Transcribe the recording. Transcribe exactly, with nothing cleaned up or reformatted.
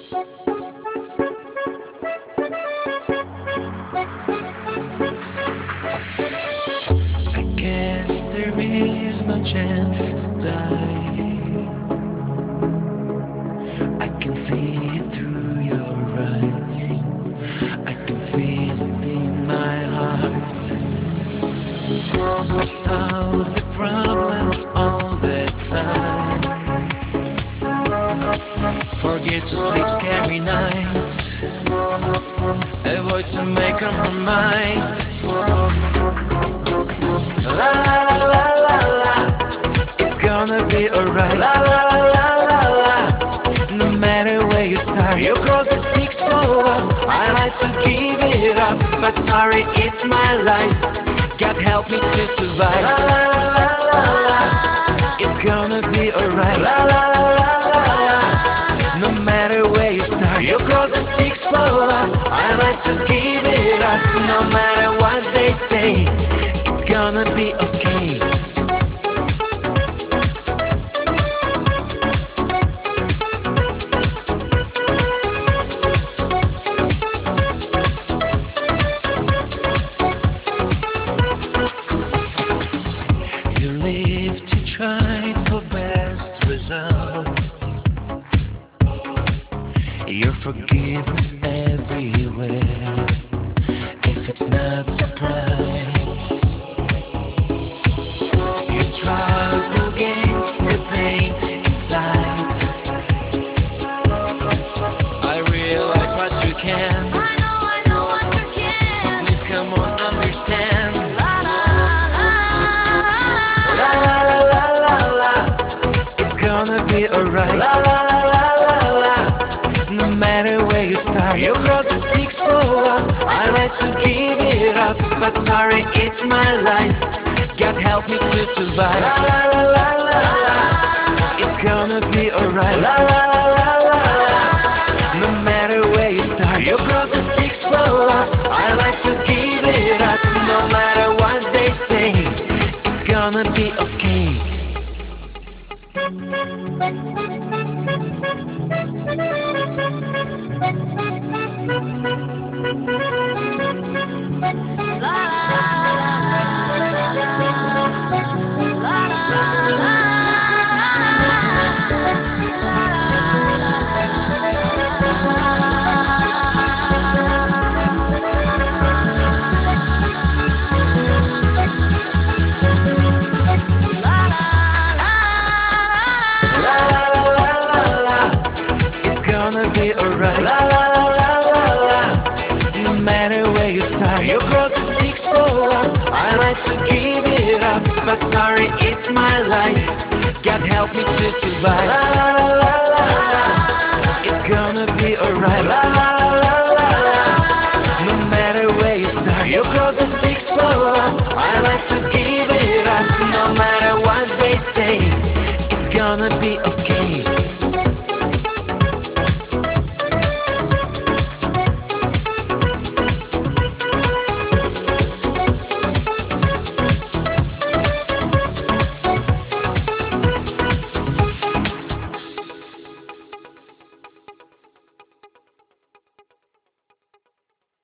I guess there is no chance to die. I can see it through your eyes. I can feel it in my heart. I solve the problems all the time. Forget to sleep scary nights. Avoid to make up my mind. La la la la la la. It's gonna be alright. La la la la la la. No matter where you start, you cross the six four. I like to give it up, but sorry, it's my life. God help me to survive. La la la la la la. It's gonna be alright. La la la la la la. No matter where you start, you cross the six four. I like to give it up, no matter what they say. It's gonna be okay. You live to try for best result. Your forgiveness everywhere. If it's not surprise, you struggle against the pain inside. I realize what you can. I know, I know what you can. So please come on, understand. La la La la la la la la. It's gonna be alright. La la la la la la. No matter where you start, you cross the six four. I like to give it up, but sorry, it's my life. God help me to survive. La la la la la la. It's gonna be alright. La la la la la la. No matter where you start, you cross the six four. I like to give it up, no matter what they say. It's gonna be okay. La la la la la la. It's gonna be alright. La la la la la la. No matter where you start, you cross the six four. I like to give it up, but sorry, it's my life. God help me to survive. La la la la la la. It's gonna be alright. La la la la la la. No matter where you start, you cross the six four. I like to give it up, no matter what they say. It's gonna be okay.